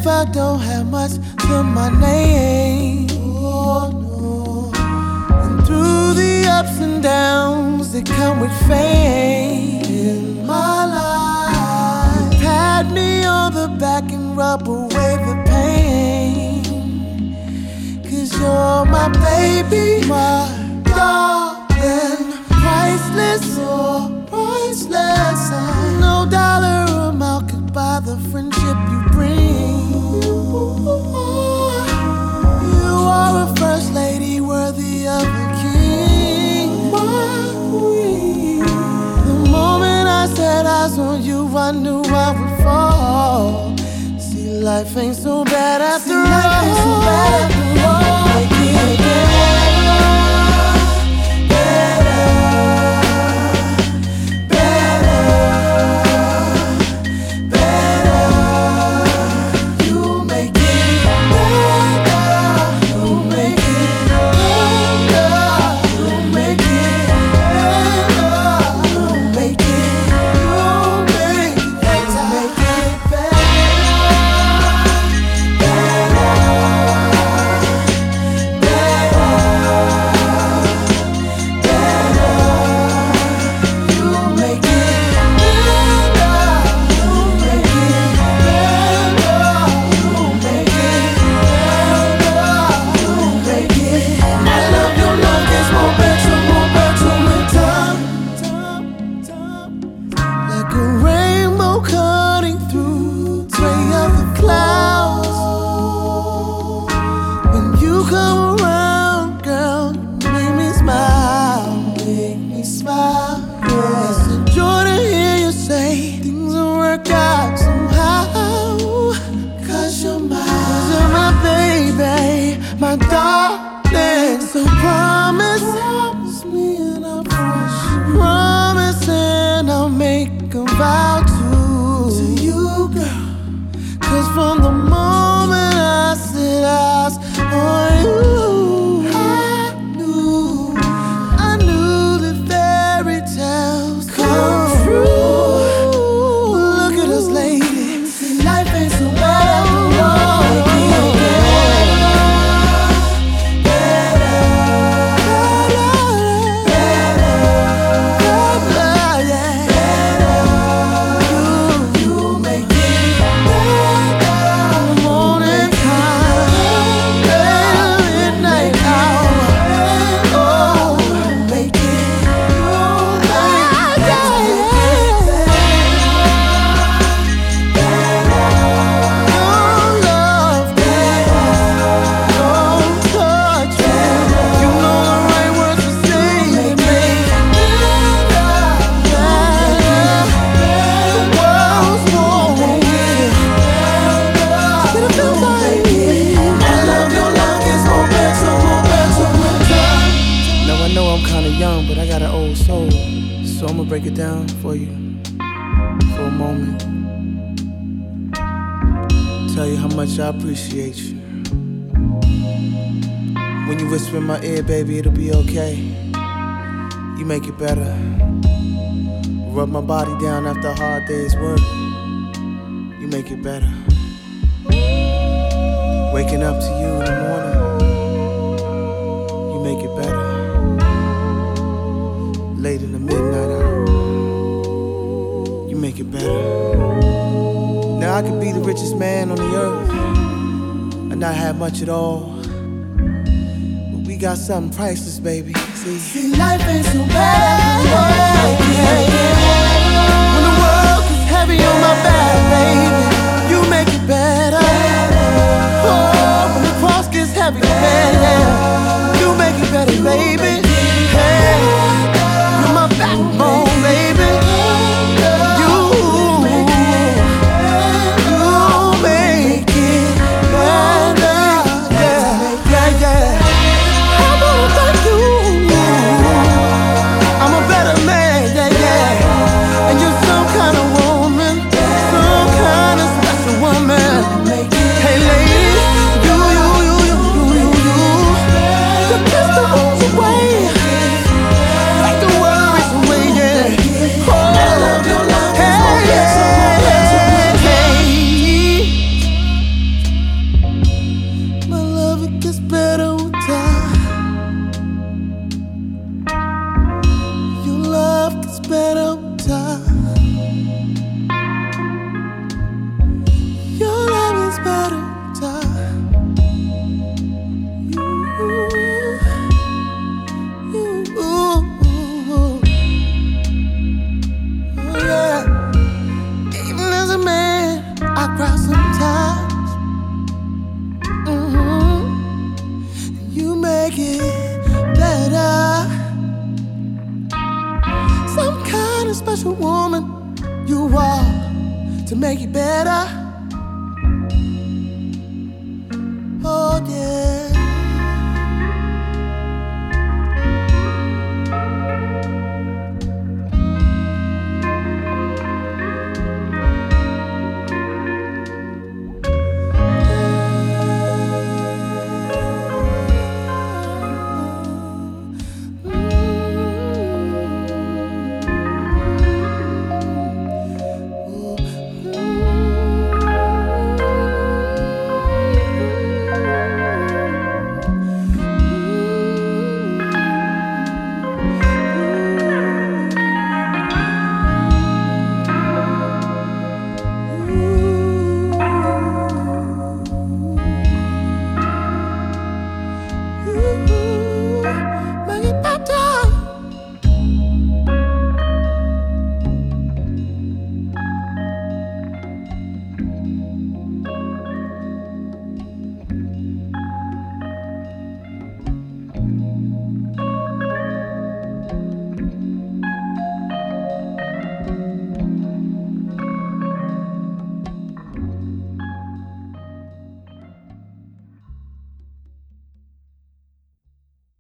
if I don't have much to my name. Oh, no. And through the ups and downs that come with fame in my life, you pat me on the back and rub away the pain. 'Cause you're my baby, my darling, priceless, so priceless. No dollar amount could buy the friendship you bring. You are a first lady worthy of a king, my queen. The moment I set eyes on you, I knew I would fall. See, life ain't so bad after all. Life ain't so bad after all. Make it better, better, better, better. You make it better. You make it better. You make it better. You make it. You make it better. Make it better. My darling, so promise me and I'll promise and I'll make a vow to you, girl. 'Cause from the moment I set eyes on you, I knew that fairy tales come true. Look at us, ladies. Life ain't so bad after all. Young, but I got an old soul, so I'ma break it down for you for a moment. Tell you how much I appreciate you. When you whisper in my ear, baby, it'll be okay. You make it better. Rub my body down after a hard day's work. You make it better. Waking up to you in the morning. You make it better. Late in the midnight hour, you make it better. Now I could be the richest man on the earth and not have much at all, but we got something priceless, baby. See, life ain't so bad. When the world is heavy on my back, baby, you make it better. Oh, when the cross gets heavy, man, you make it better, baby. Hey. Backbone, baby. You make it better. Yeah, yeah. I wanna thank you. I'm a better man, yeah, yeah. woman you are to make it better.